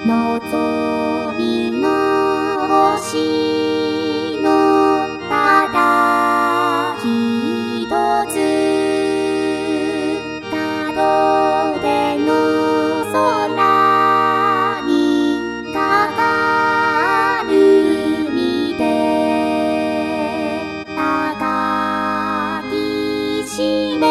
望みの星のただ一つ門出の空にかかる海で抱きしめ